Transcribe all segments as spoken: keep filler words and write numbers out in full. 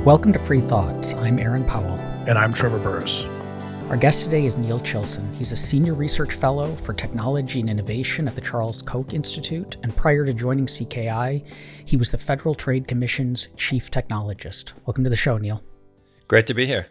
Welcome to Free Thoughts. I'm Aaron Powell. And I'm Trevor Burrus. Our guest today is Neil Chilson. He's a senior research fellow for technology and innovation at the Charles Koch Institute, and prior to joining C K I, he was the Federal Trade Commission's chief technologist. Welcome to the show, Neil. Great to be here.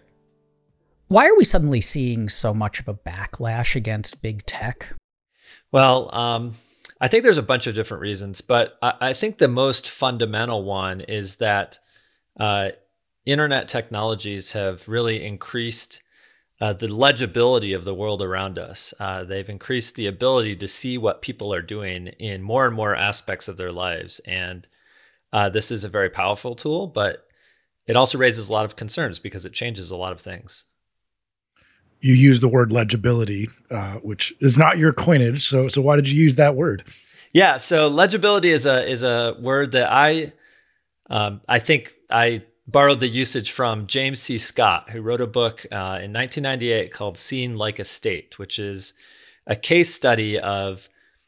Why are we suddenly seeing so much of a backlash against big tech? Well, um, I think there's a bunch of different reasons, but I, I think the most fundamental one is that uh, internet technologies have really increased uh, the legibility of the world around us. Uh, they've increased the ability to see what people are doing in more and more aspects of their lives. And uh, this is a very powerful tool, but it also raises a lot of concerns because it changes a lot of things. You use the word legibility, uh, which is not your coinage. So, so why did you use that word? Yeah, so legibility is a is a word that I um, I think I borrowed the usage from James C. Scott, who wrote a book uh, in nineteen ninety-eight called Seeing Like a State, which is a case study of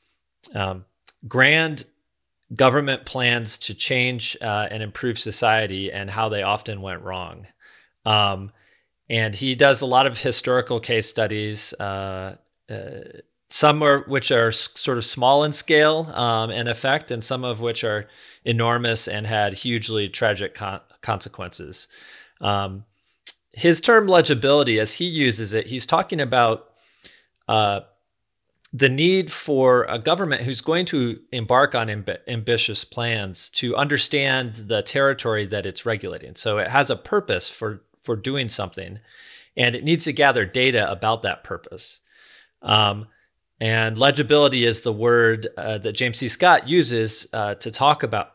um, grand government plans to change uh, and improve society and how they often went wrong. Um, and he does a lot of historical case studies, uh, uh, some are, which are s- sort of small in scale um, and effect, and some of which are enormous and had hugely tragic con- consequences. Um, his term legibility, as he uses it, he's talking about uh, the need for a government who's going to embark on amb- ambitious plans to understand the territory that it's regulating. So it has a purpose for, for doing something, and it needs to gather data about that purpose. Um, and legibility is the word uh, that James C. Scott uses uh, to talk about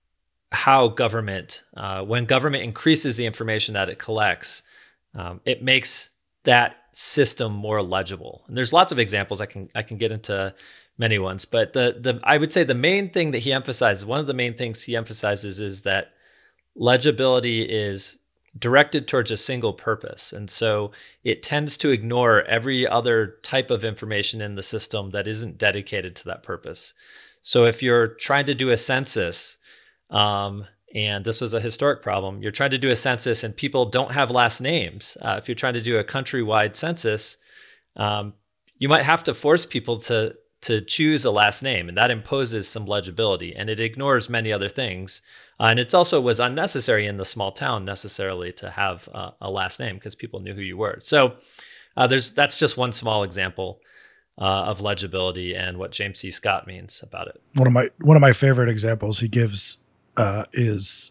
how government, uh, when government increases the information that it collects, um, it makes that system more legible. And there's lots of examples. I can I can get into many ones, but the the I would say the main thing that he emphasizes, one of the main things he emphasizes, is that legibility is directed towards a single purpose, and so it tends to ignore every other type of information in the system that isn't dedicated to that purpose. So if you're trying to do a census, um, and this was a historic problem, you're trying to do a census and people don't have last names. Uh, if you're trying to do a countrywide census, um, you might have to force people to to choose a last name, and that imposes some legibility, and it ignores many other things. Uh, and it also was unnecessary in the small town necessarily to have uh, a last name because people knew who you were. So uh, there's that's just one small example uh, of legibility and what James C. Scott means about it. One of my one of my favorite examples he gives uh, is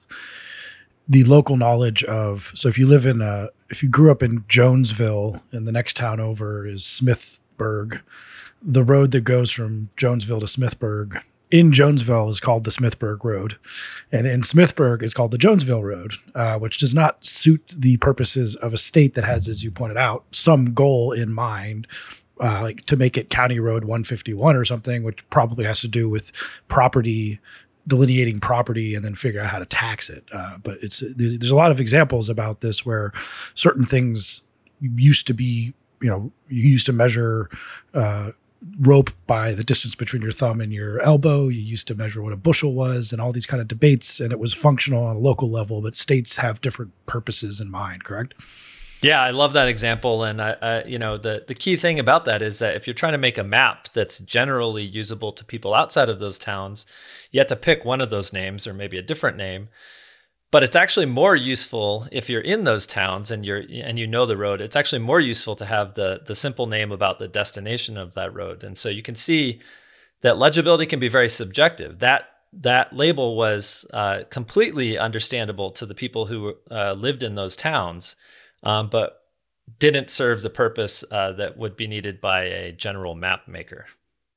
the local knowledge of. So if you live in a, if you grew up in Jonesville, and the next town over is Smithburg, the road that goes from Jonesville to Smithburg in Jonesville is called the Smithburg Road, and in Smithburg is called the Jonesville Road, uh, which does not suit the purposes of a state that has, as you pointed out, some goal in mind, uh, like to make it County Road one fifty-one or something, which probably has to do with property, delineating property and then figure out how to tax it. Uh, but it's there's, there's a lot of examples about this where certain things used to be, you know, you used to measure uh, rope by the distance between your thumb and your elbow. You used to measure what a bushel was and all these kind of debates, and it was functional on a local level, but states have different purposes in mind, correct? Yeah, I love that example. And I, I, you know, the, the key thing about that is that if you're trying to make a map that's generally usable to people outside of those towns, you have to pick one of those names or maybe a different name. But it's actually more useful if you're in those towns and you're and you know the road. It's actually more useful to have the the simple name about the destination of that road. And so you can see that legibility can be very subjective. That that label was uh, completely understandable to the people who uh, lived in those towns, um, but didn't serve the purpose uh, that would be needed by a general map maker.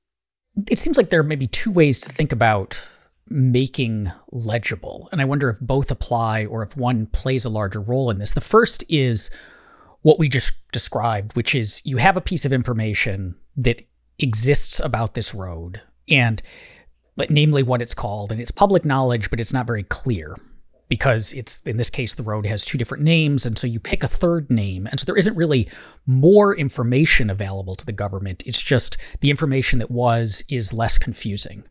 It seems like there are maybe two ways to think about making legible, and I wonder if both apply or if one plays a larger role in this. The first is what we just described, which is you have a piece of information that exists about this road, and namely what it's called, and it's public knowledge, but it's not very clear because it's, in this case, the road has two different names, and so you pick a third name, and so there isn't really more information available to the government. It's just the information that was is less confusing.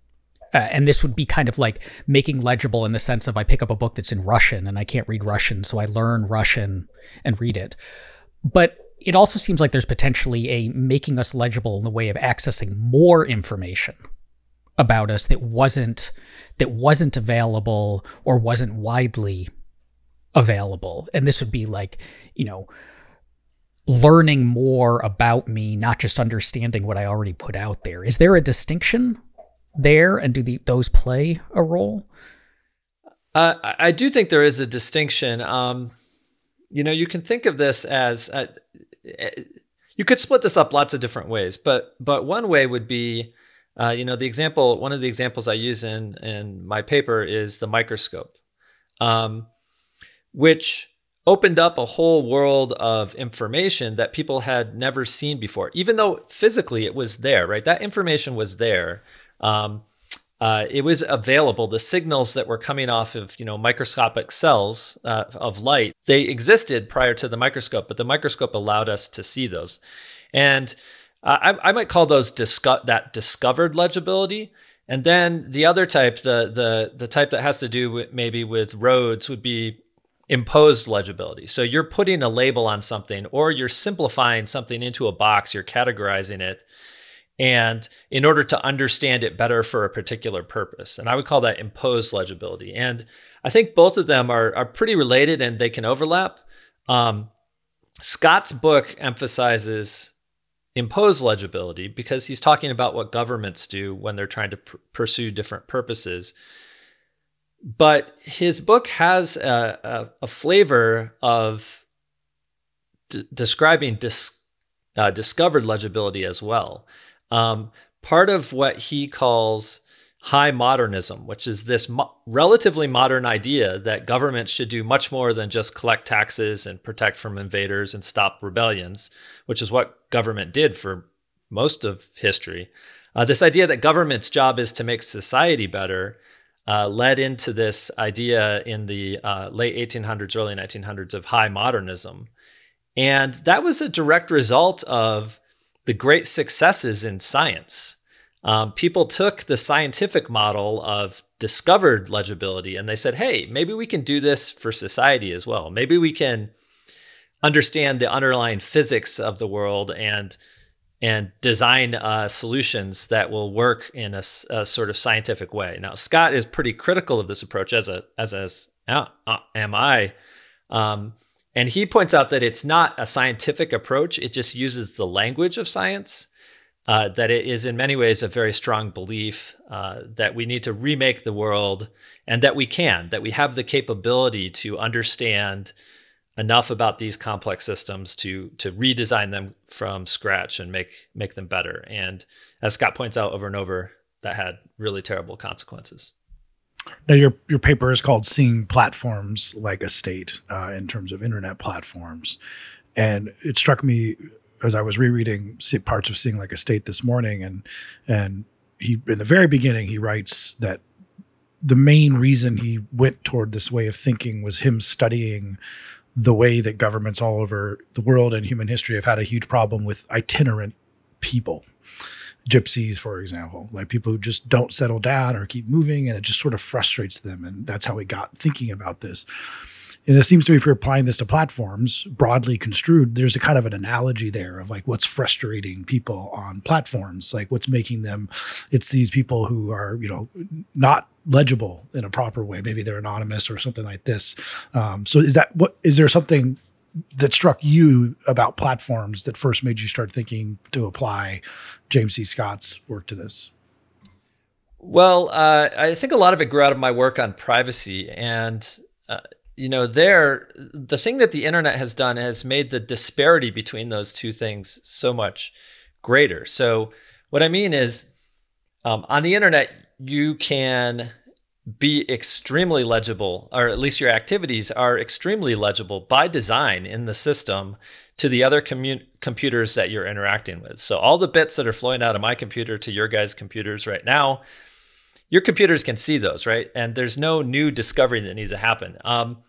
Uh, and this would be kind of like making legible in the sense of I pick up a book that's in Russian and I can't read Russian, so I learn Russian and read it. But it also seems like there's potentially a making us legible in the way of accessing more information about us that wasn't that wasn't available or wasn't widely available. And this would be like, you know, learning more about me, not just understanding what I already put out there. Is there a distinction there, and do the, those play a role? Uh, I do think there is a distinction. Um, you know, you can think of this as uh, you could split this up lots of different ways, but but one way would be, uh, you know, the example. One of the examples I use in in my paper is the microscope, um, which opened up a whole world of information that people had never seen before, even though physically it was there. Right, that information was there. Um, uh, it was available. The signals that were coming off of, you know, microscopic cells uh, of light, they existed prior to the microscope, but the microscope allowed us to see those. And uh, I, I might call those disco- that discovered legibility. And then the other type, the the the type that has to do with maybe with roads, would be imposed legibility. So you're putting a label on something, or you're simplifying something into a box, you're categorizing it, and in order to understand it better for a particular purpose. And I would call that imposed legibility. And I think both of them are, are pretty related and they can overlap. Um, Scott's book emphasizes imposed legibility because he's talking about what governments do when they're trying to pr- pursue different purposes. But his book has a, a, a flavor of d- describing dis- uh, discovered legibility as well. Um, part of what he calls high modernism, which is this mo- relatively modern idea that governments should do much more than just collect taxes and protect from invaders and stop rebellions, which is what government did for most of history. Uh, this idea that government's job is to make society better uh, led into this idea in the uh, late eighteen hundreds, early nineteen hundreds of high modernism. And that was a direct result of the great successes in science. Um, people took the scientific model of discovered legibility and they said, hey, maybe we can do this for society as well. Maybe we can understand the underlying physics of the world and and design uh, solutions that will work in a, a sort of scientific way. Now, Scott is pretty critical of this approach, as a as as uh, am I. Um, And he points out that it's not a scientific approach. It just uses the language of science, uh, that it is in many ways a very strong belief uh, that we need to remake the world and that we can, that we have the capability to understand enough about these complex systems to to redesign them from scratch and make make them better. And as Scott points out over and over, that had really terrible consequences. Now, your your paper is called "Seeing Platforms Like a State" uh, in terms of internet platforms, and it struck me as I was rereading parts of "Seeing Like a State" this morning, and and he in the very beginning he writes that the main reason he went toward this way of thinking was him studying the way that governments all over the world and human history have had a huge problem with itinerant people. Gypsies, for example, like people who just don't settle down or keep moving, and it just sort of frustrates them. And that's how he got thinking about this. And it seems to me, if you're applying this to platforms, broadly construed, there's a kind of an analogy there of like what's frustrating people on platforms, like what's making them, it's these people who are, you know, not legible in a proper way. Maybe they're anonymous or something like this. Um, so is that what, is there something that struck you about platforms that first made you start thinking to apply James C. Scott's work to this? Well, uh, I think a lot of it grew out of my work on privacy. And, uh, you know, there, the thing that the internet has done has made the disparity between those two things so much greater. So what I mean is, um, on the internet, you can be extremely legible, or at least your activities are extremely legible by design in the system to the other commu- computers that you're interacting with. So all the bits that are flowing out of my computer to your guys' computers right now, your computers can see those, right? And there's no new discovery that needs to happen. Um,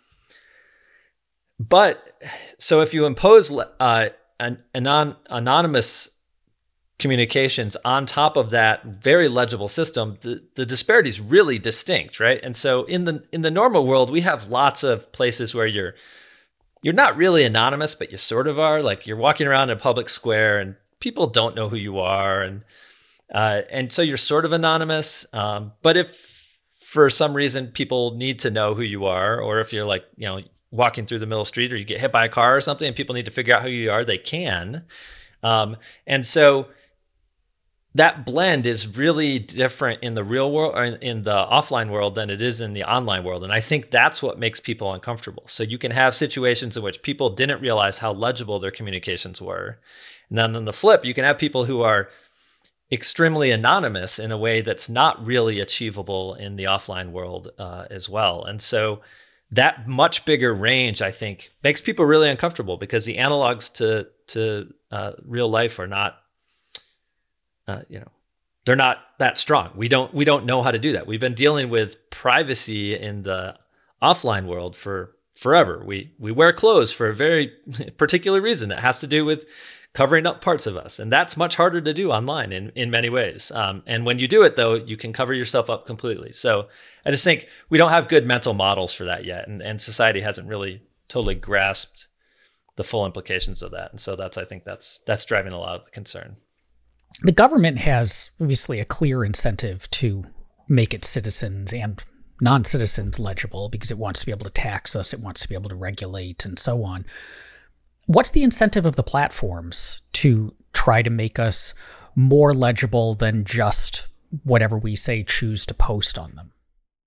but so if you impose uh, an anon- anonymous communications on top of that very legible system, the, the disparity is really distinct, right? And so in the in the normal world, we have lots of places where you're you're not really anonymous, but you sort of are. Like you're walking around in a public square and people don't know who you are, and uh, and so you're sort of anonymous. Um, but if for some reason people need to know who you are, or if you're like, you know, walking through the middle of the street or you get hit by a car or something and people need to figure out who you are, they can. Um, and so that blend is really different in the real world or in the offline world than it is in the online world. And I think that's what makes people uncomfortable. So you can have situations in which people didn't realize how legible their communications were. And then on the flip, you can have people who are extremely anonymous in a way that's not really achievable in the offline world uh, as well. And so that much bigger range, I think, makes people really uncomfortable because the analogs to, to uh, real life are not Uh, you know, they're not that strong. We don't we don't know how to do that. We've been dealing with privacy in the offline world for forever. We we wear clothes for a very particular reason. It has to do with covering up parts of us, and that's much harder to do online in in many ways. Um, and when you do it, though, you can cover yourself up completely. So I just think we don't have good mental models for that yet, and and society hasn't really totally grasped the full implications of that. And so that's I think that's that's driving a lot of the concern. The government has obviously a clear incentive to make its citizens and non-citizens legible because it wants to be able to tax us, it wants to be able to regulate, and so on. What's the incentive of the platforms to try to make us more legible than just whatever we say choose to post on them?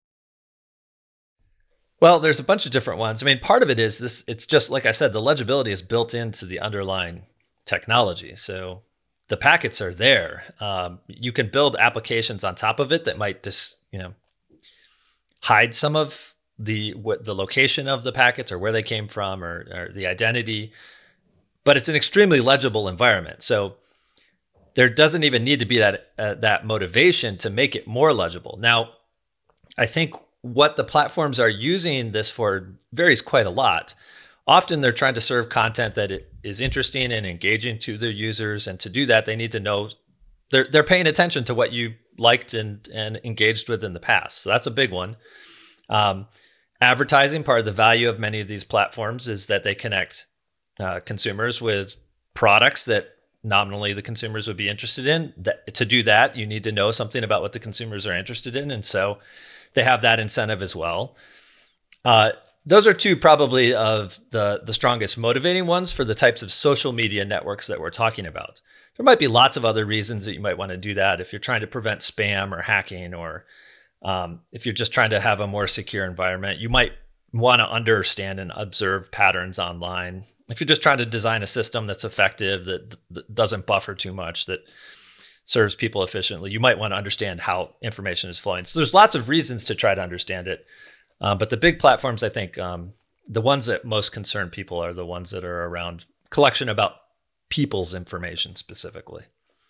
Well, there's a bunch of different ones. I mean, part of it is this, it's just, like I said, the legibility is built into the underlying technology. So the packets are there. Um, you can build applications on top of it that might just, you know, hide some of the what the location of the packets or where they came from or, or the identity, but it's an extremely legible environment. So there doesn't even need to be that uh, that motivation to make it more legible. Now, I think what the platforms are using this for varies quite a lot. Often they're trying to serve content that is interesting and engaging to their users. And to do that, they need to know they're, they're paying attention to what you liked and, and engaged with in the past. So that's a big one. Um, advertising, part of the value of many of these platforms is that they connect uh, consumers with products that nominally the consumers would be interested in. That, to do that, you need to know something about what the consumers are interested in. And so they have that incentive as well. Uh, Those are two probably of the, the strongest motivating ones for the types of social media networks that we're talking about. There might be lots of other reasons that you might want to do that if you're trying to prevent spam or hacking, or um, if you're just trying to have a more secure environment. You might want to understand and observe patterns online. If you're just trying to design a system that's effective, that, that doesn't buffer too much, that serves people efficiently, you might want to understand how information is flowing. So there's lots of reasons to try to understand it. Uh, but the big platforms, I think, um, the ones that most concern people are the ones that are around collection about people's information specifically.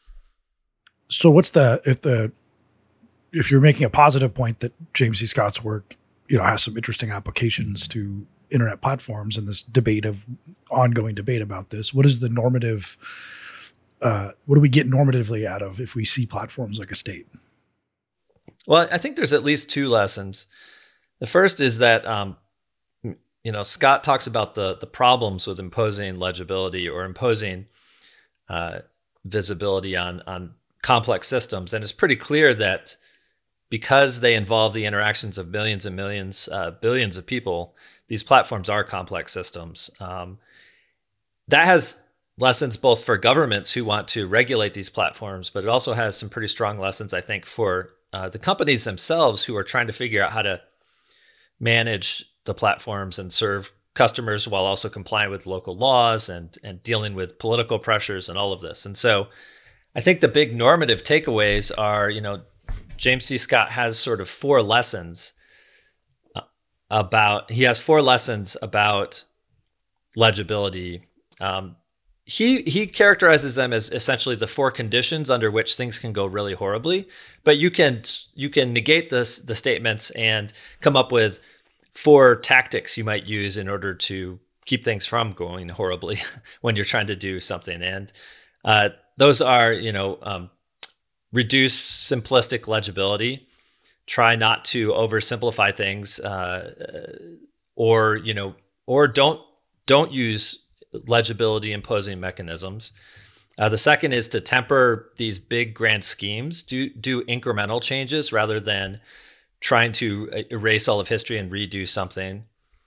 So what's the, if the, if you're making a positive point that James C. Scott's work, you know, has some interesting applications to internet platforms and this debate of ongoing debate about this, what is the normative, uh, what do we get normatively out of if we see platforms like a state? Well, I think there's at least two lessons. The first is that, um, you know, Scott talks about the the problems with imposing legibility or imposing uh, visibility on on complex systems, and it's pretty clear that because they involve the interactions of millions and millions, uh, billions of people, these platforms are complex systems. Um, that has lessons both for governments who want to regulate these platforms, but it also has some pretty strong lessons, I think, for uh, the companies themselves who are trying to figure out how to manage the platforms and serve customers while also complying with local laws and, and dealing with political pressures and all of this. And so I think the big normative takeaways are, you know, James C. Scott has sort of four lessons about, he has four lessons about legibility. Um, he he characterizes them as essentially the four conditions under which things can go really horribly, but you can you can negate this the statements and come up with four tactics you might use in order to keep things from going horribly when you're trying to do something. And uh, those are, you know, um, reduce simplistic legibility, try not to oversimplify things, uh, or, you know, or don't don't use legibility imposing mechanisms. Uh, the second is to temper these big grand schemes, do do incremental changes rather than trying to erase all of history and redo something.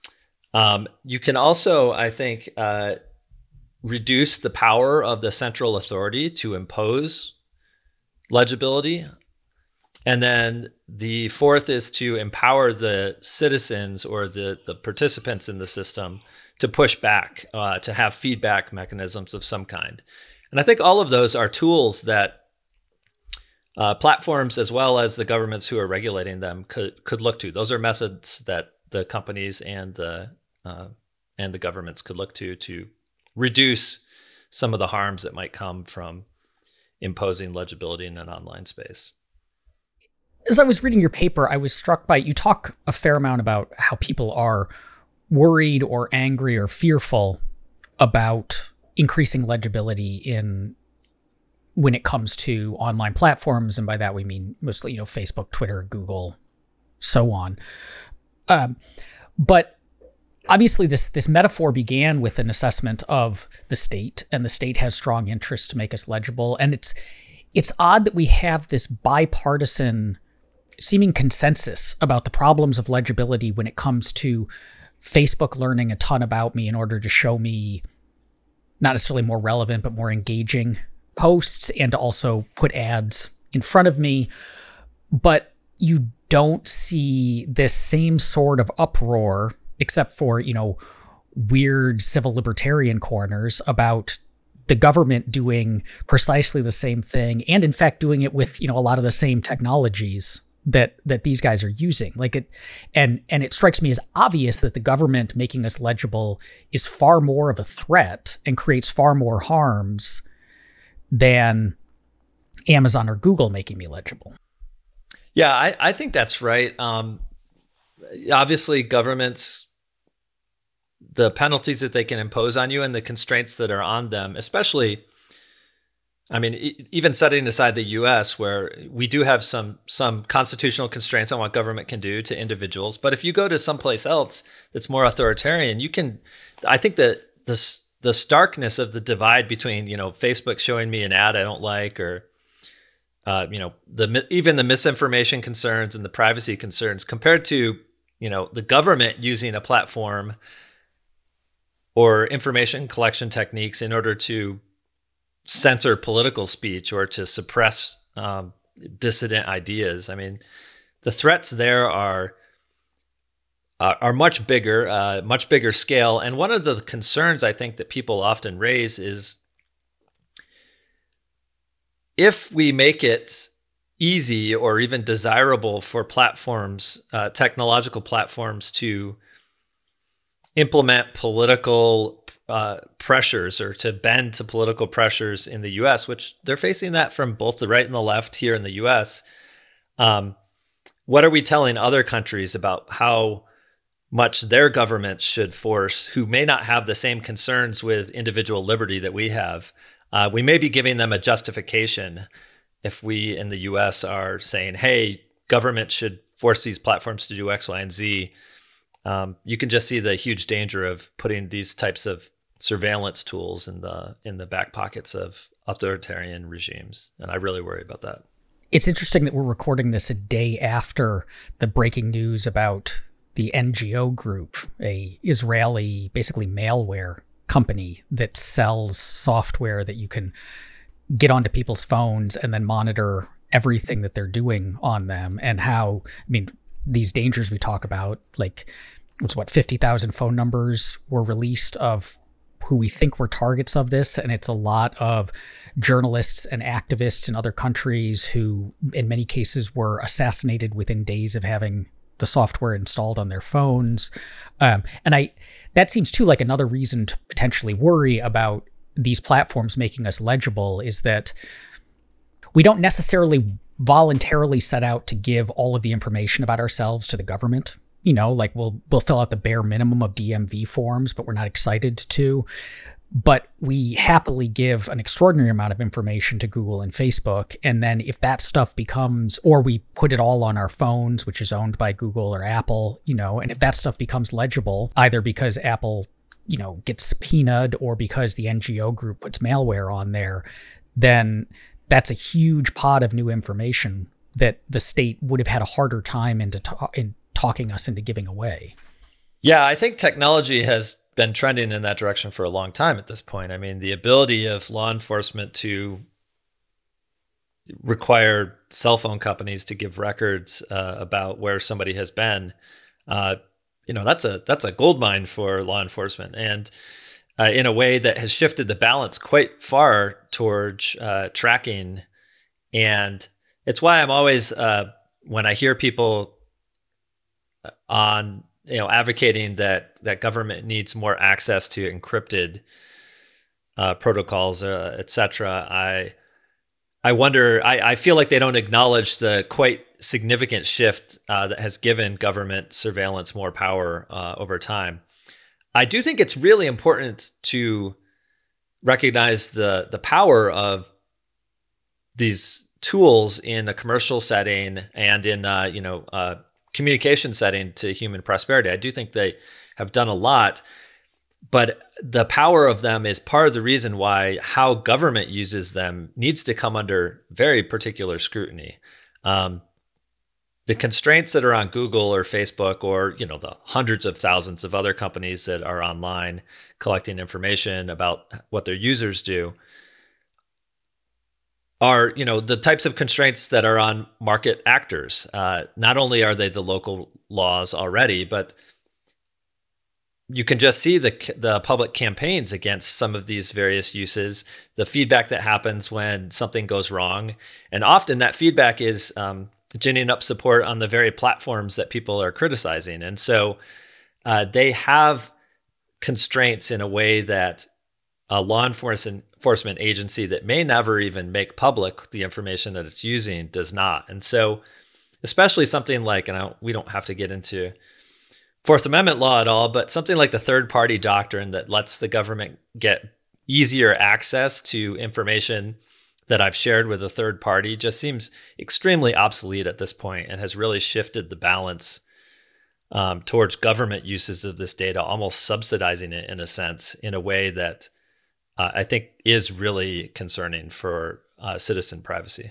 Um, you can also, I think, uh, reduce the power of the central authority to impose legibility. And then the fourth is to empower the citizens or the, the participants in the system to push back, uh, to have feedback mechanisms of some kind. And I think all of those are tools that uh, platforms, as well as the governments who are regulating them, could could look to. Those are methods that the companies and the uh, and the governments could look to to reduce some of the harms that might come from imposing legibility in an online space. As I was reading your paper, I was struck by, you talk a fair amount about how people are worried or angry or fearful about increasing legibility in when it comes to online platforms, and by that we mean mostly, you know, Facebook, Twitter, Google, so on. Um, but obviously, this this metaphor began with an assessment of the state, and the state has strong interest to make us legible. And it's it's odd that we have this bipartisan seeming consensus about the problems of legibility when it comes to Facebook learning a ton about me in order to show me not necessarily more relevant, but more engaging posts, and to also put ads in front of me. But you don't see this same sort of uproar, except for, you know, weird civil libertarian corners, about the government doing precisely the same thing, and in fact doing it with, you know, a lot of the same technologies that that these guys are using. Like it, and and it strikes me as obvious that the government making us legible is far more of a threat and creates far more harms than Amazon or Google making me legible. Yeah, I, I think that's right. Um, obviously, governments, the penalties that they can impose on you and the constraints that are on them, especially, I mean, even setting aside the U S, where we do have some some constitutional constraints on what government can do to individuals. But if you go to someplace else that's more authoritarian, you can, I think that this the starkness of the divide between, you know, Facebook showing me an ad I don't like, or, uh, you know, the even the misinformation concerns and the privacy concerns, compared to, you know, the government using a platform or information collection techniques in order to censor political speech or to suppress um, dissident ideas. I mean, the threats there are uh, are much bigger, uh, much bigger scale. And one of the concerns I think that people often raise is, if we make it easy or even desirable for platforms, uh, technological platforms, to implement political uh, pressures or to bend to political pressures in the U S, which they're facing that from both the right and the left here in the U S. Um, what are we telling other countries about how much their governments should force, who may not have the same concerns with individual liberty that we have? Uh, we may be giving them a justification if we in the U S are saying, hey, government should force these platforms to do X, Y, and Z. Um, you can just see the huge danger of putting these types of surveillance tools in the in the back pockets of authoritarian regimes. And I really worry about that. It's interesting that we're recording this a day after the breaking news about the N G O Group, a Israeli, basically malware company that sells software that you can get onto people's phones and then monitor everything that they're doing on them, and how, I mean, these dangers we talk about, like, it's what, fifty thousand phone numbers were released of who we think were targets of this. And it's a lot of journalists and activists in other countries who, in many cases, were assassinated within days of having the software installed on their phones. Um, and I, that seems too like another reason to potentially worry about these platforms making us legible, is that we don't necessarily voluntarily set out to give all of the information about ourselves to the government. You know, like we'll we'll fill out the bare minimum of D M V forms, but we're not excited to. but we happily give an extraordinary amount of information to Google and Facebook. And then if that stuff becomes, or we put it all on our phones, which is owned by Google or Apple, you know, and if that stuff becomes legible, either because Apple, you know, gets subpoenaed or because the N G O group puts malware on there, then that's a huge pot of new information that the state would have had a harder time into ta- in talking us into giving away. Yeah, I think technology has been trending in that direction for a long time at this point. I mean, the ability of law enforcement to require cell phone companies to give records uh, about where somebody has been, uh, you know, that's a that's a goldmine for law enforcement, and uh, in a way that has shifted the balance quite far towards uh, tracking. And it's why I'm always uh, when I hear people on you know, advocating that that government needs more access to encrypted uh, protocols, uh, et cetera. I I wonder. I, I feel like they don't acknowledge the quite significant shift uh, that has given government surveillance more power uh, over time. I do think it's really important to recognize the the power of these tools in a commercial setting and in uh, you know. Uh, communication setting to human prosperity. I do think they have done a lot, but the power of them is part of the reason why how government uses them needs to come under very particular scrutiny. Um, the constraints that are on Google or Facebook or, you know, the hundreds of thousands of other companies that are online collecting information about what their users do are, you know, the types of constraints that are on market actors. Uh, not only are they the local laws already, but you can just see the the public campaigns against some of these various uses, the feedback that happens when something goes wrong. And often that feedback is um, ginning up support on the very platforms that people are criticizing. And so uh, they have constraints in a way that a law enforcement enforcement agency that may never even make public the information that it's using does not. And so especially something like, and I, we don't have to get into Fourth Amendment law at all, but something like the third party doctrine that lets the government get easier access to information that I've shared with a third party just seems extremely obsolete at this point and has really shifted the balance um, towards government uses of this data, almost subsidizing it in a sense, in a way that Uh, I think is really concerning for uh, citizen privacy.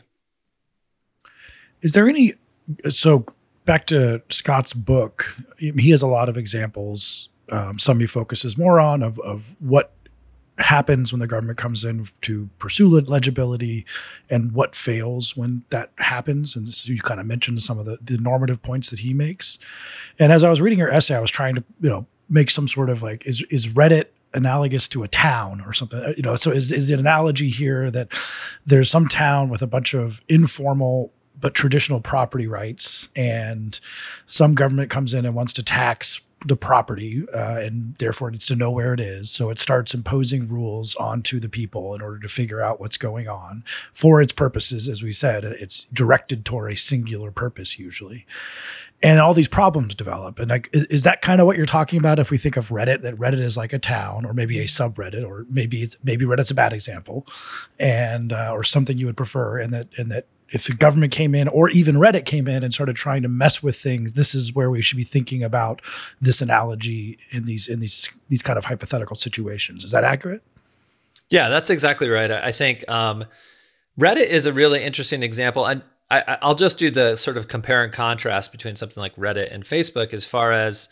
Is there any, so back to Scott's book, he has a lot of examples. Um, some he focuses more on of, of what happens when the government comes in to pursue legibility and what fails when that happens. And so you kind of mentioned some of the, the normative points that he makes. And as I was reading your essay, I was trying to, you know, make some sort of like, is, is Reddit analogous to a town or something, you know, so is, is the analogy here that there's some town with a bunch of informal but traditional property rights, and some government comes in and wants to tax the property uh, and therefore needs to know where it is. So it starts imposing rules onto the people in order to figure out what's going on for its purposes. As we said, it's directed toward a singular purpose usually. And all these problems develop. And like, is, is that kind of what you're talking about? If we think of Reddit, that Reddit is like a town or maybe a subreddit, or maybe it's, maybe Reddit's a bad example, and uh, or something you would prefer. And that and that if the government came in or even Reddit came in and started trying to mess with things, this is where we should be thinking about this analogy in these in these these kind of hypothetical situations. Is that accurate? Yeah, that's exactly right. I think um, Reddit is a really interesting example. And I, I'll just do the sort of compare and contrast between something like Reddit and Facebook as far as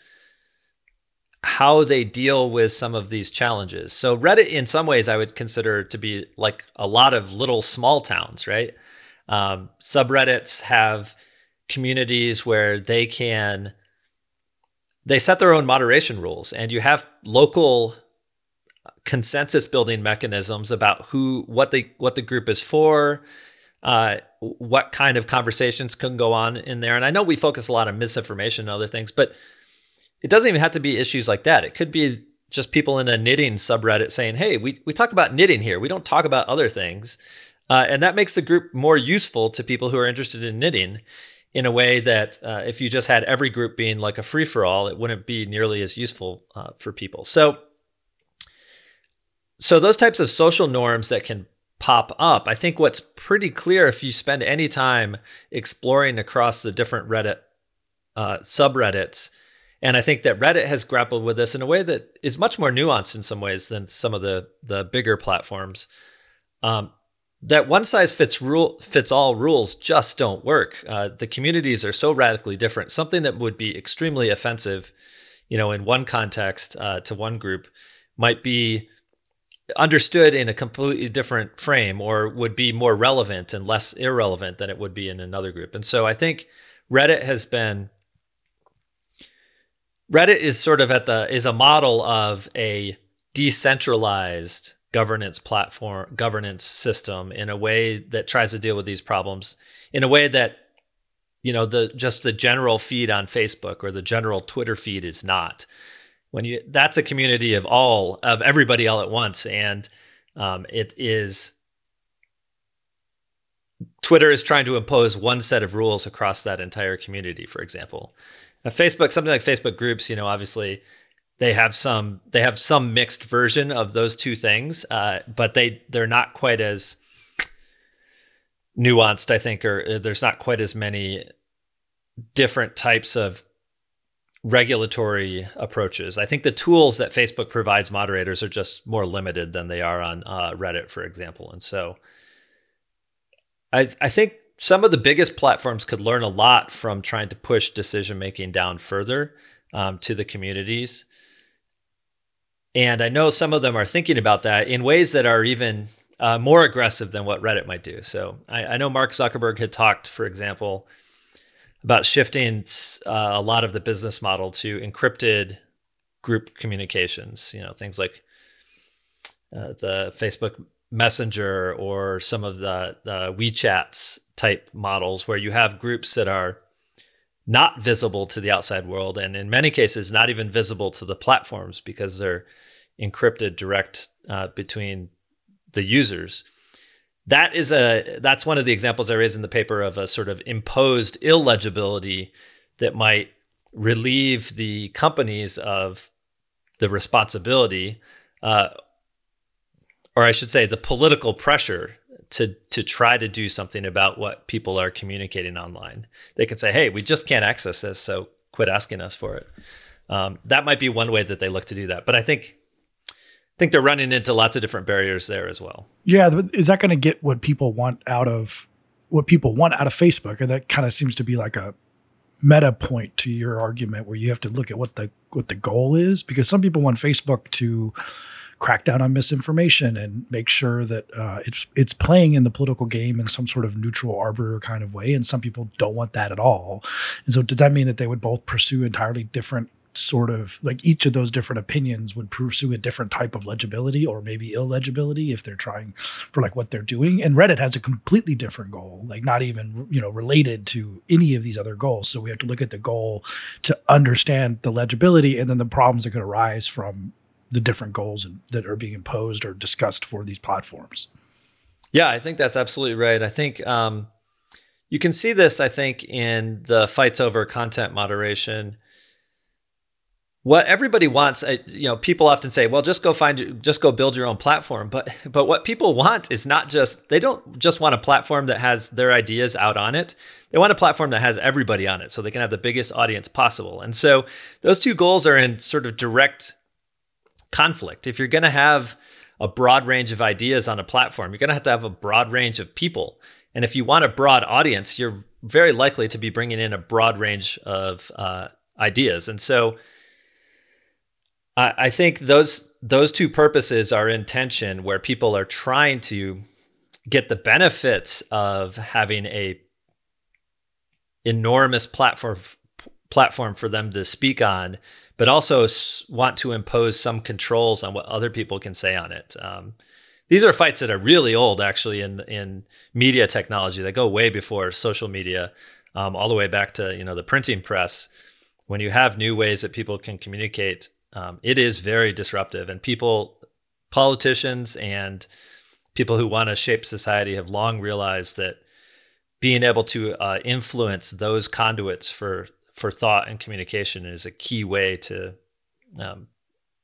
how they deal with some of these challenges. So Reddit, in some ways, I would consider to be like a lot of little small towns, right? Um, subreddits have communities where they can, they set their own moderation rules, and you have local consensus building mechanisms about who, what the, what the group is for, uh, what kind of conversations can go on in there. And I know we focus a lot on misinformation and other things, but it doesn't even have to be issues like that. It could be just people in a knitting subreddit saying, hey, we, we talk about knitting here. We don't talk about other things. Uh, and that makes the group more useful to people who are interested in knitting in a way that uh, if you just had every group being like a free-for-all, it wouldn't be nearly as useful uh, for people. So so those types of social norms that can pop up, I think what's pretty clear if you spend any time exploring across the different Reddit uh, subreddits, and I think that Reddit has grappled with this in a way that is much more nuanced in some ways than some of the the bigger platforms. Um, that one size fits rule fits all rules just don't work. Uh, the communities are so radically different. Something that would be extremely offensive, you know, in one context uh, to one group, might be understood in a completely different frame, or would be more relevant and less irrelevant than it would be in another group. And so I think Reddit has been. Reddit is sort of at the is a model of a decentralized governance platform, governance system in a way that tries to deal with these problems in a way that, you know, the just the general feed on Facebook or the general Twitter feed is not. When you that's a community of all of everybody all at once, and um, it is Twitter is trying to impose one set of rules across that entire community, for example. Now, Facebook, something like Facebook groups, you know, obviously they have some they have some mixed version of those two things, uh, but they they're not quite as nuanced, I think, or there's not quite as many different types of regulatory approaches. I think the tools that Facebook provides moderators are just more limited than they are on uh, Reddit, for example. And so I, I think some of the biggest platforms could learn a lot from trying to push decision-making down further um, to the communities. And I know some of them are thinking about that in ways that are even uh, more aggressive than what Reddit might do. So I, I know Mark Zuckerberg had talked, for example, about shifting uh, a lot of the business model to encrypted group communications, you know, things like uh, the Facebook Messenger or some of the, the WeChats type models where you have groups that are not visible to the outside world, and in many cases not even visible to the platforms because they're encrypted direct uh, between the users. That is a that's one of the examples I raise in the paper of a sort of imposed illegibility that might relieve the companies of the responsibility, uh, or I should say the political pressure to to try to do something about what people are communicating online. They can say, hey, we just can't access this, so quit asking us for it. Um, that might be one way that they look to do that. But I think I think they're running into lots of different barriers there as well. Yeah, but is that going to get what people want out of what people want out of Facebook? And that kind of seems to be like a meta point to your argument, where you have to look at what the what the goal is, because some people want Facebook to crack down on misinformation and make sure that uh, it's it's playing in the political game in some sort of neutral arbiter kind of way, and some people don't want that at all. And so, does that mean that they would both pursue entirely different sort of, like, each of those different opinions would pursue a different type of legibility or maybe illegibility if they're trying for like what they're doing? And Reddit has a completely different goal, like not even, you know, related to any of these other goals. So we have to look at the goal to understand the legibility and then the problems that could arise from the different goals that are being imposed or discussed for these platforms. Yeah, I think that's absolutely right. I think um, you can see this, I think, in the fights over content moderation. What everybody wants, you know, people often say, well, just go find, just go build your own platform. But but what people want is not just, they don't just want a platform that has their ideas out on it. They want a platform that has everybody on it so they can have the biggest audience possible. And so those two goals are in sort of direct conflict. If you're going to have a broad range of ideas on a platform, you're going to have to have a broad range of people. And if you want a broad audience, you're very likely to be bringing in a broad range of uh, ideas. And so I think those those two purposes are in tension, where people are trying to get the benefits of having a enormous platform platform for them to speak on, but also want to impose some controls on what other people can say on it. Um, these are fights that are really old, actually, in in media technology. They go way before social media, um, all the way back to, you know, the printing press. When you have new ways that people can communicate, Um, it is very disruptive, and people, politicians and people who want to shape society have long realized that being able to uh, influence those conduits for, for thought and communication is a key way to um,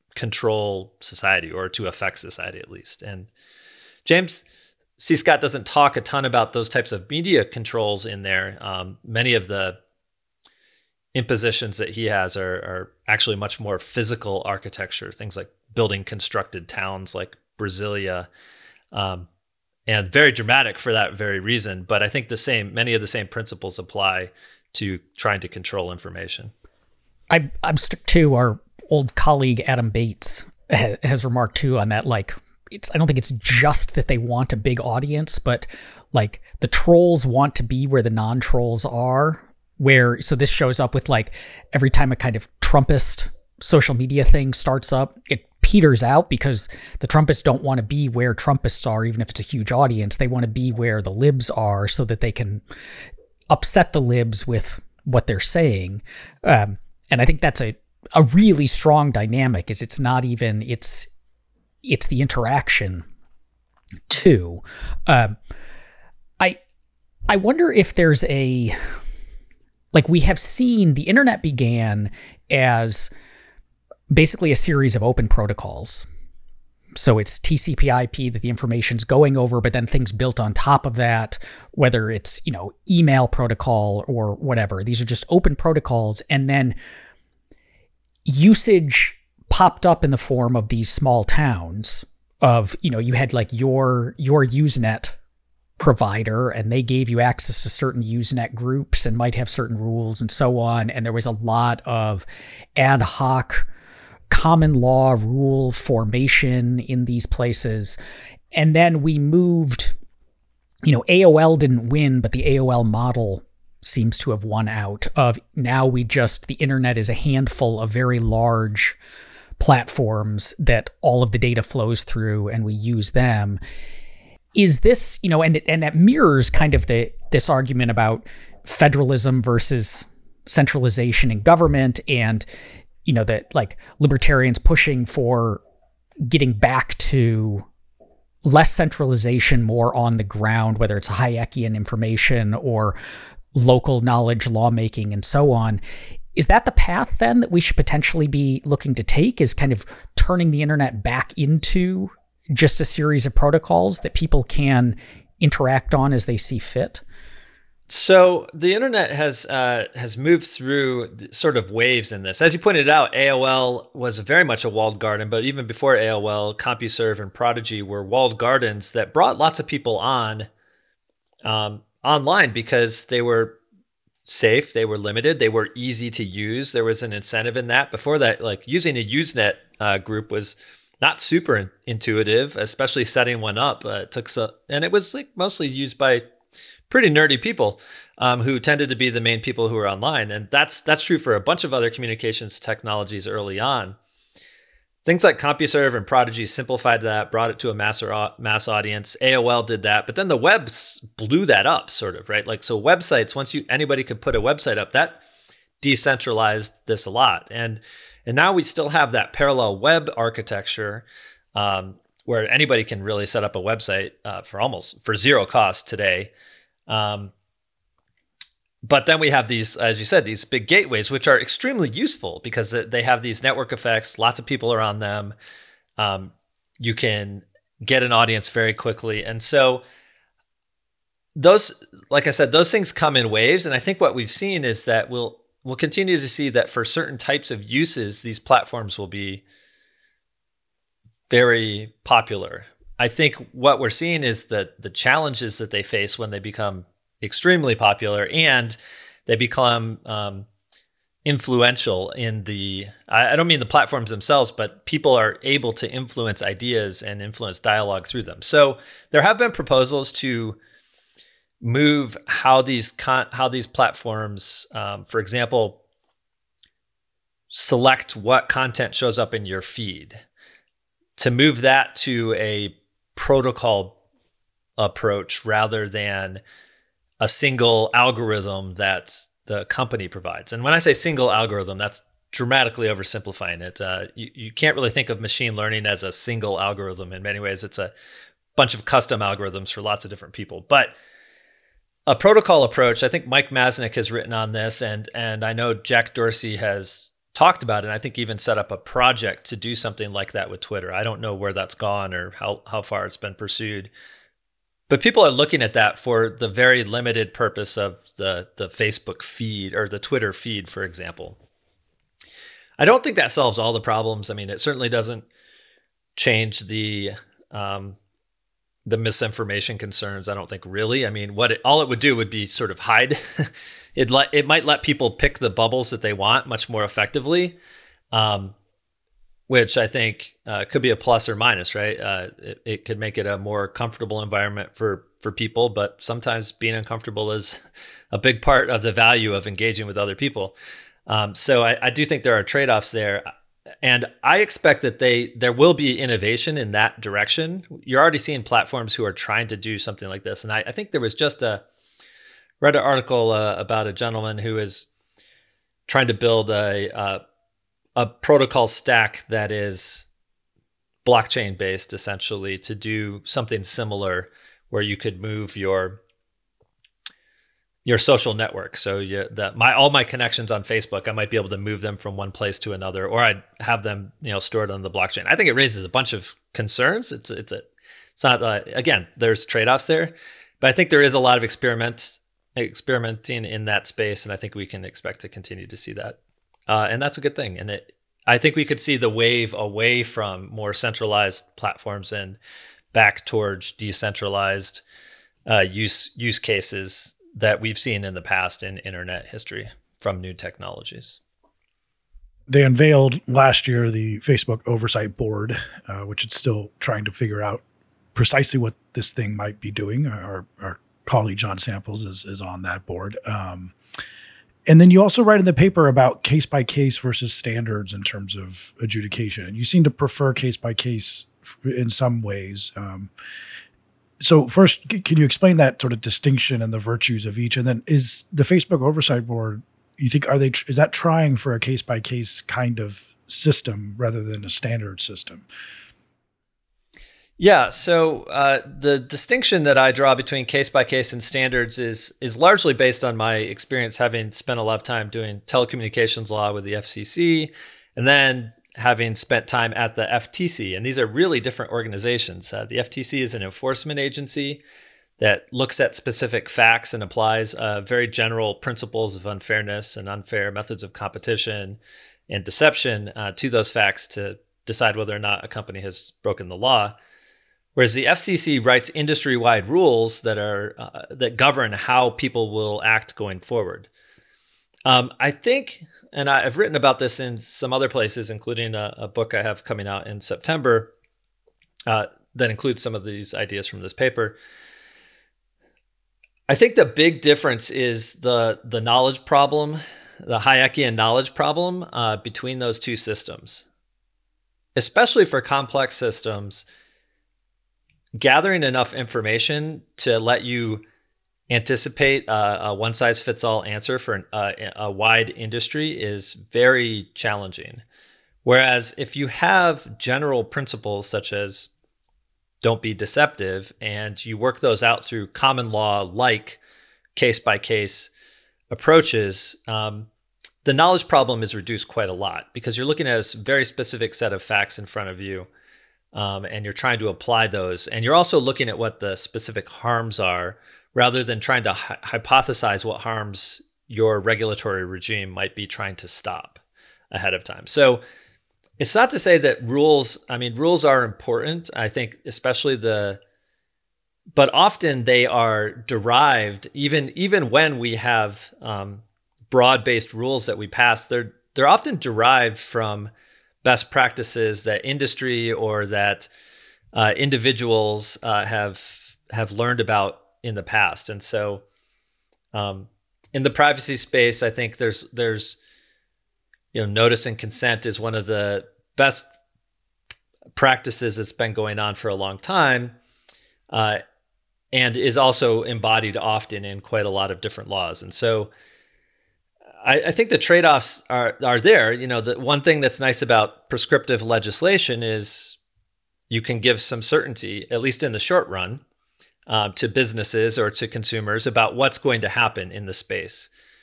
control society or to affect society at least. And James C. Scott doesn't talk a ton about those types of media controls in there. Um, many of the impositions that he has are, are actually much more physical architecture, things like building constructed towns like Brasilia, um, and very dramatic for that very reason. But I think the same, many of the same principles apply to trying to control information. I, I'm stuck to our old colleague Adam Bates ha- has remarked too on that, like, it's, I don't think it's just that they want a big audience, but like the trolls want to be where the non-trolls are, where, so this shows up with like every time a kind of Trumpist social media thing starts up, it peters out because the Trumpists don't want to be where Trumpists are, even if it's a huge audience. They want to be where the libs are so that they can upset the libs with what they're saying. Um, and I think that's a, a really strong dynamic, is it's not even, it's, it's the interaction too. Um, I, I wonder if there's a, like, we have seen the internet began as basically a series of open protocols. So it's T C P I P that the information's going over, but then things built on top of that, whether it's, you know, email protocol or whatever. These are just open protocols. And then usage popped up in the form of these small towns of, you know, you had like your, your Usenet provider, and they gave you access to certain Usenet groups and might have certain rules and so on. And there was a lot of ad hoc common law rule formation in these places. And then we moved, you know, A O L didn't win, but the A O L model seems to have won out of, now we just, the internet is a handful of very large platforms that all of the data flows through and we use them. Is this, you know, and and that mirrors kind of the this argument about federalism versus centralization in government, and, you know, that like libertarians pushing for getting back to less centralization, more on the ground, whether it's Hayekian information or local knowledge lawmaking and so on. Is that the path then that we should potentially be looking to take, is kind of turning the internet back into just a series of protocols that people can interact on as they see fit? So the internet has uh, has moved through sort of waves in this. As you pointed out, A O L was very much a walled garden, but even before A O L, CompuServe and Prodigy were walled gardens that brought lots of people on um, online because they were safe, they were limited, they were easy to use. There was an incentive in that. Before that, like using a Usenet uh, group was not super intuitive, especially setting one up. Uh, it took so, and it was like mostly used by pretty nerdy people um, who tended to be the main people who were online. And that's that's true for a bunch of other communications technologies early on. Things like CompuServe and Prodigy simplified that, brought it to a mass, mass audience. A O L did that, but then the web blew that up, sort of, right? Like, so websites, once you anybody could put a website up, that decentralized this a lot. And and now we still have that parallel web architecture um, where anybody can really set up a website uh, for almost for zero cost today. Um, But then we have these, as you said, these big gateways, which are extremely useful because they have these network effects. Lots of people are on them. Um, you can get an audience very quickly. And so those, like I said, those things come in waves. And I think what we've seen is that we'll we'll continue to see that for certain types of uses, these platforms will be very popular. I think what we're seeing is that the challenges that they face when they become extremely popular and they become um, influential in the, I don't mean the platforms themselves, but people are able to influence ideas and influence dialogue through them. So there have been proposals to move how these con- how these platforms, um, for example, select what content shows up in your feed, to move that to a protocol approach rather than a single algorithm that the company provides. And when I say single algorithm, that's dramatically oversimplifying it. Uh, you, you can't really think of machine learning as a single algorithm. In many ways, it's a bunch of custom algorithms for lots of different people. But a protocol approach, I think Mike Masnick has written on this, and and I know Jack Dorsey has talked about it, and I think even set up a project to do something like that with Twitter. I don't know where that's gone or how, how far it's been pursued. But people are looking at that for the very limited purpose of the, the Facebook feed or the Twitter feed, for example. I don't think that solves all the problems. I mean, it certainly doesn't change the um, the misinformation concerns. I don't think really. I mean, what it, all it would do would be sort of hide. it let it might let people pick the bubbles that they want much more effectively, um, which I think uh, could be a plus or minus, right? Uh, it, it could make it a more comfortable environment for for people, but sometimes being uncomfortable is a big part of the value of engaging with other people. Um, so I, I do think there are trade-offs there. And I expect that they there will be innovation in that direction. You're already seeing platforms who are trying to do something like this. And I, I think there was just a read an article uh, about a gentleman who is trying to build a uh, a protocol stack that is blockchain based, essentially, to do something similar where you could move your your social network. So you, that my all my connections on Facebook, I might be able to move them from one place to another, or I'd have them, you know, stored on the blockchain. I think it raises a bunch of concerns. It's it's a it's not uh, again, there's trade-offs there, but I think there is a lot of experiments experimenting in that space, and I think we can expect to continue to see that, uh, and that's a good thing. And it, I think we could see the wave away from more centralized platforms and back towards decentralized uh, use use cases that we've seen in the past in internet history from new technologies. They unveiled last year the Facebook Oversight Board, uh, which is still trying to figure out precisely what this thing might be doing. Our, our colleague John Samples is, is on that board. Um, and then you also write in the paper about case-by-case versus standards in terms of adjudication. And you seem to prefer case-by-case in some ways. Um, So first, can you explain that sort of distinction and the virtues of each? And then is the Facebook Oversight Board, you think, are they, is that trying for a case-by-case kind of system rather than a standard system? Yeah, so uh, the distinction that I draw between case-by-case and standards is is largely based on my experience having spent a lot of time doing telecommunications law with the F C C, and then having spent time at the F T C. And these are really different organizations. Uh, the F T C is an enforcement agency that looks at specific facts and applies uh, very general principles of unfairness and unfair methods of competition and deception uh, to those facts to decide whether or not a company has broken the law. Whereas the F C C writes industry-wide rules that are uh, that govern how people will act going forward. Um, I think, and I've written about this in some other places, including a, a book I have coming out in September uh, that includes some of these ideas from this paper. I think the big difference is the the knowledge problem, the Hayekian knowledge problem uh, between those two systems. Especially for complex systems, gathering enough information to let you anticipate uh, a one-size-fits-all answer for an, uh, a wide industry is very challenging. Whereas if you have general principles such as don't be deceptive, and you work those out through common law-like case-by-case approaches, um, the knowledge problem is reduced quite a lot because you're looking at a very specific set of facts in front of you, um, and you're trying to apply those. And you're also looking at what the specific harms are, rather than trying to hy- hypothesize what harms your regulatory regime might be trying to stop ahead of time. So it's not to say that rules, I mean, rules are important. I think especially the, but often they are derived, even, even when we have um, broad-based rules that we pass, they're, they're often derived from best practices that industry or that uh, individuals uh, have, have learned about in the past. And so um, in the privacy space, I think there's, there's, you know, notice and consent is one of the best practices that's been going on for a long time, uh, and is also embodied often in quite a lot of different laws. And so I, I think the trade-offs are, are there. You know, the one thing that's nice about prescriptive legislation is you can give some certainty, at least in the short run, Uh, to businesses or to consumers about what's going to happen in the space.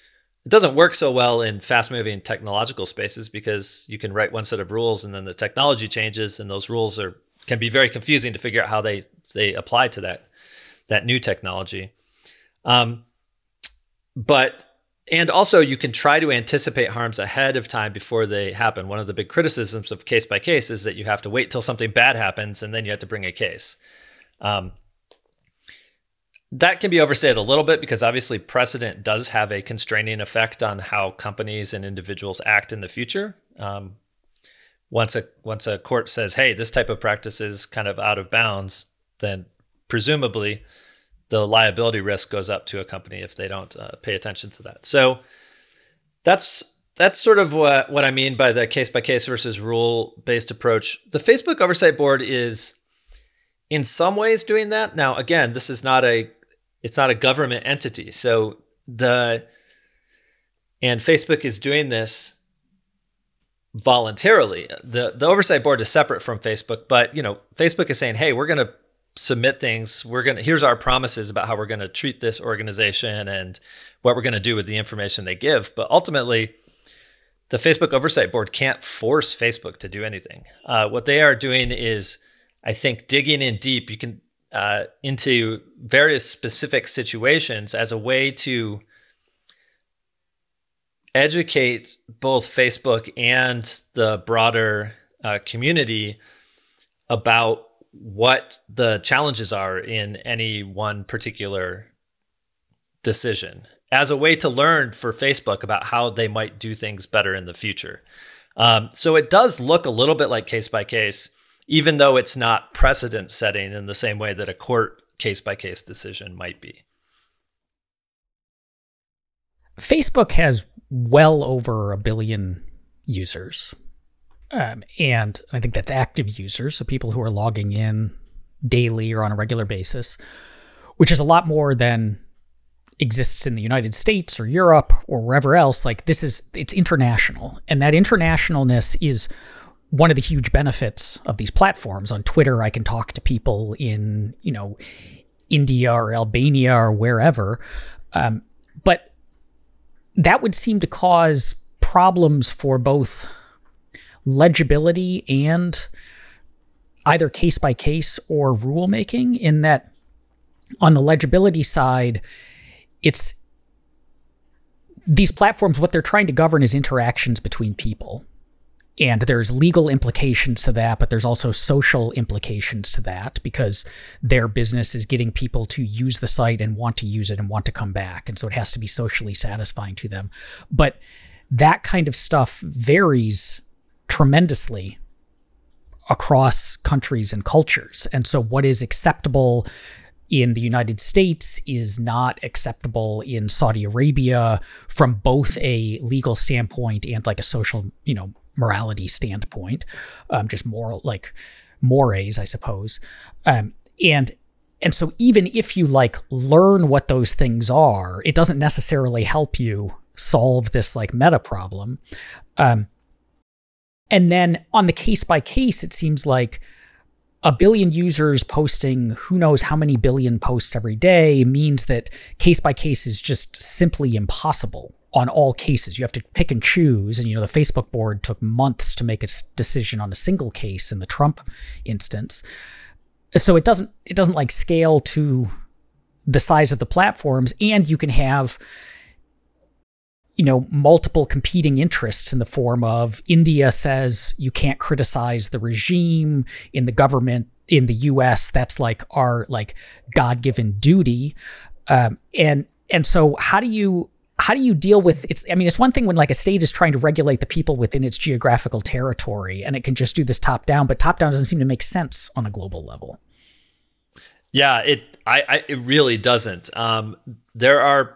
it doesn't work so well in fast-moving technological spaces because you can write one set of rules and then the technology changes, and those rules are can be very confusing to figure out how they they apply to that that new technology. Um, but and also you can try to anticipate harms ahead of time before they happen. One of the big criticisms of case by case is that you have to wait till something bad happens and then you have to bring a case. Um, That can be overstated a little bit because obviously precedent does have a constraining effect on how companies and individuals act in the future. Um, once a once a court says, hey, this type of practice is kind of out of bounds, then presumably the liability risk goes up to a company if they don't uh, pay attention to that. So that's that's sort of what, what I mean by the case-by-case versus rule-based approach. The Facebook Oversight Board is in some ways doing that. Now, again, this is not a It's not a government entity. So the, and Facebook is doing this voluntarily. The the oversight board is separate from Facebook, but you know, Facebook is saying, hey, we're going to submit things. We're going to, here's our promises about how we're going to treat this organization and what we're going to do with the information they give. But ultimately, the Facebook Oversight Board can't force Facebook to do anything. Uh, what they are doing is, I think, digging in deep. You can, Uh, into various specific situations as a way to educate both Facebook and the broader uh, community about what the challenges are in any one particular decision, as a way to learn for Facebook about how they might do things better in the future. Um, so it does look a little bit like case by case, even though it's not precedent setting in the same way that a court case-by-case decision might be. Facebook has well over a billion users. Um, and I think that's active users, so people who are logging in daily or on a regular basis, which is a lot more than exists in the United States or Europe or wherever else. Like this is, it's international. And that internationalness is one of the huge benefits of these platforms. On Twitter, I can talk to people in, you know, India or Albania or wherever. Um, but that would seem to cause problems for both legibility and either case by case or rulemaking, in that on the legibility side, it's these platforms, what they're trying to govern is interactions between people. And there's legal implications to that, but there's also social implications to that because their business is getting people to use the site and want to use it and want to come back. And so it has to be socially satisfying to them. But that kind of stuff varies tremendously across countries and cultures. And so what is acceptable in the United States is not acceptable in Saudi Arabia from both a legal standpoint and like a social, you know, morality standpoint, um, just moral, like mores, I suppose. Um, and, and so even if you like learn what those things are, it doesn't necessarily help you solve this like meta problem. Um, and then on the case by case, it seems like a billion users posting who knows how many billion posts every day means that case by case is just simply impossible on all cases. You have to pick and choose. And, you know, the Facebook board took months to make a decision on a single case in the Trump instance. So it doesn't, it doesn't like scale to the size of the platforms. And you can have, you know, multiple competing interests in the form of India says you can't criticize the regime in the government in the U S. That's like our like God-given duty. Um, and, and so how do you, How do you deal with it's I mean, it's one thing when like a state is trying to regulate the people within its geographical territory and it can just do this top down, but top down doesn't seem to make sense on a global level. Yeah, it I, I it really doesn't. Um, there are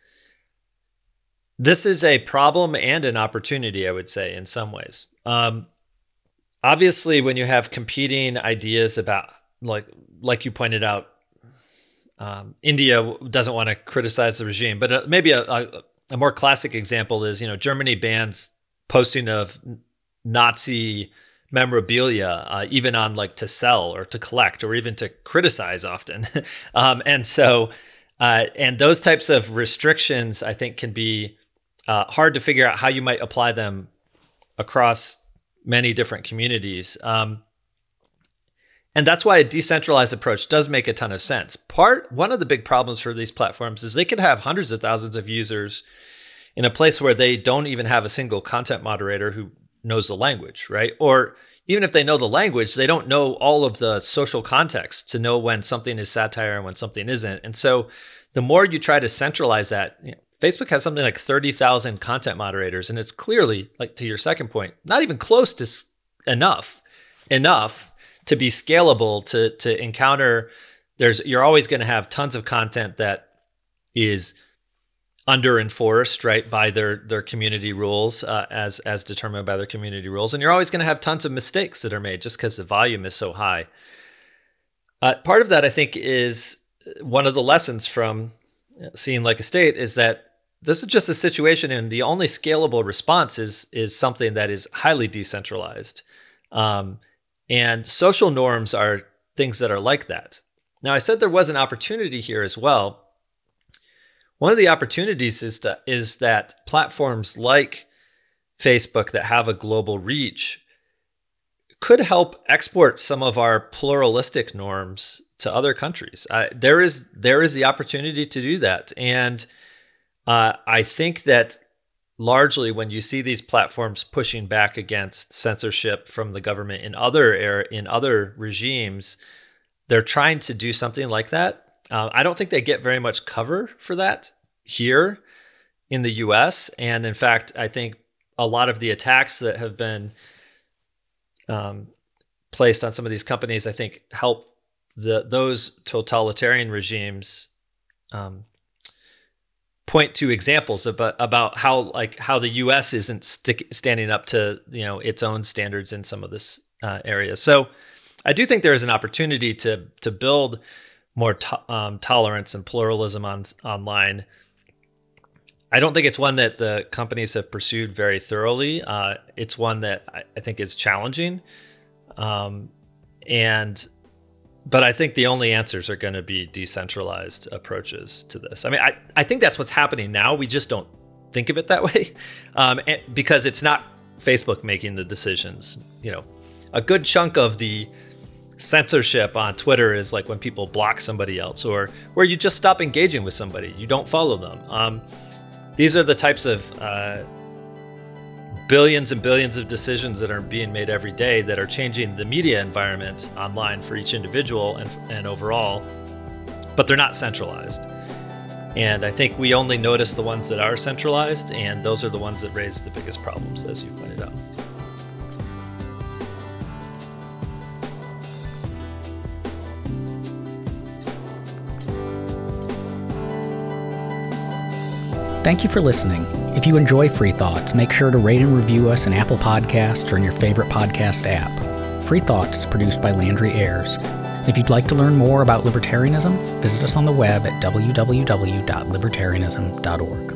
this is a problem and an opportunity, I would say, in some ways. Um, obviously, when you have competing ideas about like like you pointed out, Um, India doesn't want to criticize the regime, but uh, maybe a, a, a more classic example is, you know, Germany bans posting of Nazi memorabilia, uh, even on like to sell or to collect or even to criticize often. um, and so, uh, and those types of restrictions, I think, can be uh, hard to figure out how you might apply them across many different communities. Um, and that's why a decentralized approach does make a ton of sense. Part one of the big problems for these platforms is they could have hundreds of thousands of users in a place where they don't even have a single content moderator who knows the language, right? Or even if they know the language, they don't know all of the social context to know when something is satire and when something isn't. And so the more you try to centralize that, you know, Facebook has something like thirty thousand content moderators, and it's clearly, like to your second point, not even close to enough, enough to be scalable to to encounter. There's you're always going to have tons of content that is under enforced, right, by their their community rules, uh, as as determined by their community rules, and you're always going to have tons of mistakes that are made just because the volume is so high. Uh, part of that, I think, is one of the lessons from Seeing Like a State is that this is just a situation, and the only scalable response is is something that is highly decentralized, um, and social norms are things that are like that. Now, I said there was an opportunity here as well. One of the opportunities is to, is that platforms like Facebook that have a global reach could help export some of our pluralistic norms to other countries. Uh, there is there is the opportunity to do that, and uh, I think that largely when you see these platforms pushing back against censorship from the government in other era, in other regimes, they're trying to do something like that. Uh, I don't think they get very much cover for that here in the U S, and in fact, I think a lot of the attacks that have been um, placed on some of these companies, I think, help the those totalitarian regimes um, point to examples about about how like how the U S isn't stick, standing up to you know its own standards in some of this uh, areas. So I do think there is an opportunity to to build more to, um, tolerance and pluralism on online. I don't think it's one that the companies have pursued very thoroughly. Uh, it's one that I, I think is challenging, um, and. But I think the only answers are going to be decentralized approaches to this. I mean, I, I think that's what's happening now. We just don't think of it that way um, because it's not Facebook making the decisions. You know, a good chunk of the censorship on Twitter is like when people block somebody else or where you just stop engaging with somebody. You don't follow them. Um, these are the types of uh, billions and billions of decisions that are being made every day that are changing the media environment online for each individual and, and overall, but they're not centralized. And I think we only notice the ones that are centralized, and those are the ones that raise the biggest problems, as you pointed out. Thank you for listening. If you enjoy Free Thoughts, make sure to rate and review us in Apple Podcasts or in your favorite podcast app. Free Thoughts is produced by Landry Ayres. If you'd like to learn more about libertarianism, visit us on the web at w w w dot libertarianism dot org.